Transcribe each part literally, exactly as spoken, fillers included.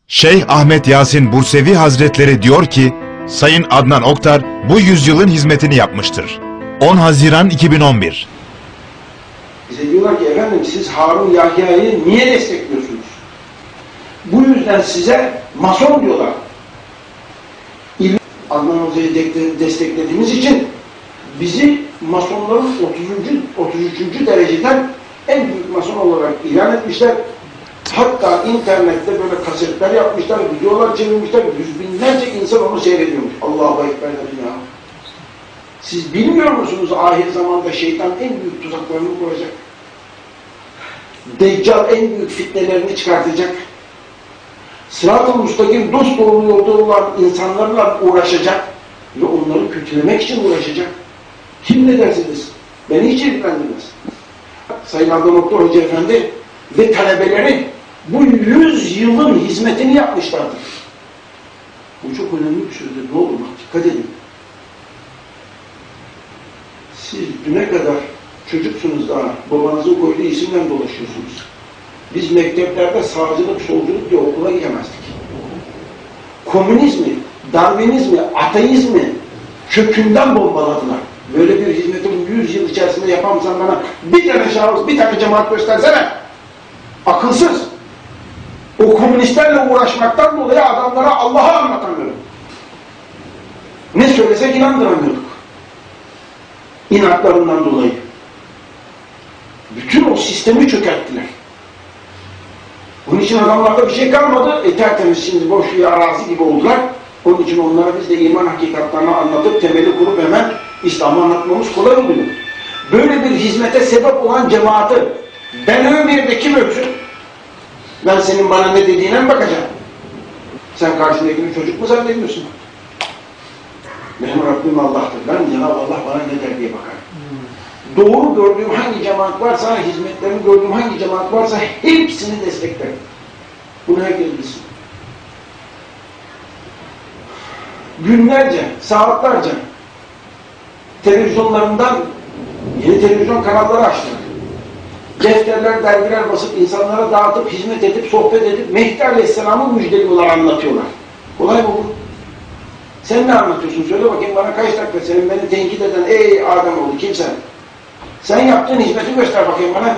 Şeyh Ahmet Yasin Bursevi Hazretleri diyor ki, Sayın Adnan Oktar bu yüzyılın hizmetini yapmıştır. on Haziran iki bin on bir. Bize diyorlar ki efendim siz Harun Yahya'yı niye destekliyorsunuz? Bu yüzden size mason diyorlar. Adnan Hoca'yı desteklediğimiz için bizi masonların otuzuncu otuz üçüncü dereceden en büyük mason olarak ilan etmişler. Hatta internette böyle kasetler yapmışlar, videolar çevirmişler, yüz binlerce insan onu seyrediyormuş. Allahu Ekber ya. Siz bilmiyor musunuz ahir zamanda şeytan en büyük tuzaklarını kuracak? Deccal en büyük fitnelerini çıkartacak. Sırat-ı müstakim dost doğru yolda olan insanlarla uğraşacak ve onları kötülemek için uğraşacak. Kim ne dersiniz? Beni hiç ilgilendirmez. Sayın Adnan Oktar Hoca Efendi ve talebeleri bu yüz yılın hizmetini yapmışlardır. Bu çok önemli bir sözdür. Ne olur bak, dikkat edin. Siz düne kadar çocuksunuz daha, babanızın koyduğu isimle dolaşıyorsunuz. Biz mekteplerde sağcılık, solculuk diye okula gidemezdik. Komünizmi, Darwinizmi, ateizmi kökünden bombaladılar. Böyle bir hizmeti bu yüz yıl içerisinde yapamsan bana bir tane şahıs, bir tane cemaat göstersene. Akılsız. O komünistlerle uğraşmaktan dolayı adamlara Allah'ı anlatamıyorum. Ne söylesek inandıramıyorduk. İnatlarından dolayı. Bütün o sistemi çökerttiler. Onun için adamlarda bir şey kalmadı. E tertemiz şimdi boş bir arazi gibi oldular. Onun için onlara biz de iman hakikatlerini anlatıp temeli kurup hemen İslam'ı anlatmamız kolay oluyor. Böyle bir hizmete sebep olan cemaati ben övmeyeyim de kim övsün? Ben senin bana ne dediğine mi bakacağım? Sen karşındakini çocuk mu zannediyorsun? Benim Rabbim Allah'tır. Ben Cenab-ı Allah bana ne der diye bakar. Hmm. Doğru gördüğüm hangi cemaat varsa, hizmetlerini gördüğüm hangi cemaat varsa hepsini desteklerim. Bunu herkes bilsin. Günlerce, saatlerce televizyonlarından yeni televizyon kanalları açtık. Defterler, dergiler basıp insanlara dağıtıp, hizmet edip, sohbet edip Mehdi Aleyhisselam'ın müjdeliyorlar, anlatıyorlar. Kolay mı bu? Sen ne anlatıyorsun? Söyle bakayım bana kaç dakika senin beni tenkit eden ey Ademoğlu kimsen? Sen yaptığın hizmeti göster bakayım bana.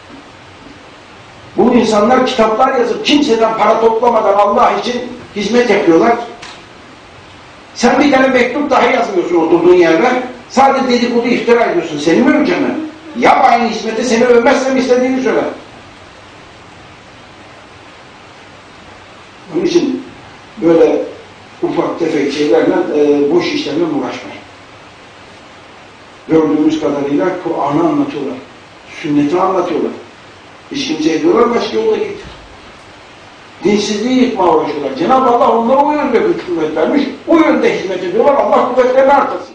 Bu insanlar kitaplar yazıp kimseden para toplamadan Allah için hizmet yapıyorlar. Sen bir tane mektup dahi yazmıyorsun oturduğun yerde. Sadece dedikodu iftira ediyorsun. Seni mi öveceğim ben? Yap aynı hizmeti, seni övmezsem istediğini söyle. Onun için böyle ufak tefek şeylerle, e, boş işlerle uğraşmayın. Gördüğümüz kadarıyla Kur'an'ı anlatıyorlar. Sünneti anlatıyorlar. Hiç kimseye diyorlar başka yolda git. Dinsizliği yıkmaya uğraşıyorlar. Cenab-ı Allah onlara o yönde güç kuvvet vermiş. O yönde hizmet ediyorlar. Allah kuvvetlerini artırsın.